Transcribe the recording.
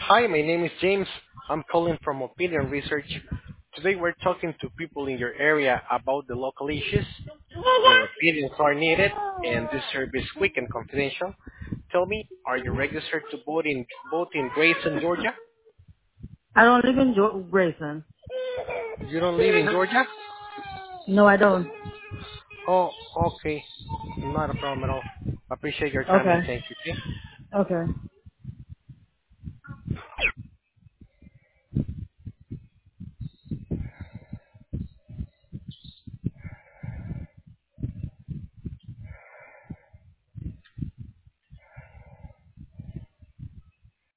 Hi, my name is James. I'm calling from Opinion Research. Today we're talking to people in your area about the local issues. Your opinions are needed, and this service is quick and confidential. Tell me, are you registered to vote in Grayson, Georgia? I don't live in Grayson. You don't live in Georgia? No, I don't. Oh, okay. Not a problem at all. Appreciate your time and Okay. thank you. Okay? Okay.